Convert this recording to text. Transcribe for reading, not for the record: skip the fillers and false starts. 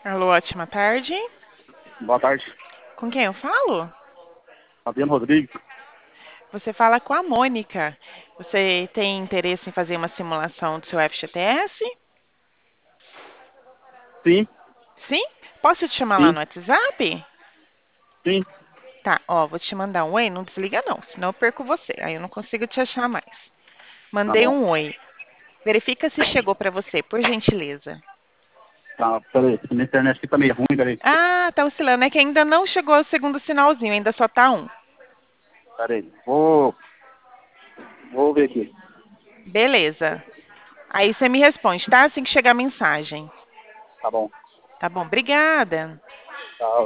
Alô, ótima tarde. Boa tarde. Com quem eu falo? Fabiano Rodrigues. Você fala com a Mônica. Você tem interesse em fazer uma simulação do seu FGTS? Sim, Sim? Posso te chamar lá sim, no WhatsApp? sim. Tá, ó, vou te mandar um oi, não desliga não, senão eu perco você. Aí eu não consigo te achar mais. Tá Mandei bom. um oi. Verifica se chegou pra você, por gentileza. Tá, peraí. Minha internet aqui tá meio ruim, peraí. Ah, tá oscilando. É que ainda não chegou o segundo sinalzinho, ainda só tá um. Peraí. Vou ver aqui. Beleza. Aí você me responde, tá? Assim que chegar a mensagem. Tá bom. Tá bom, obrigada. Tá,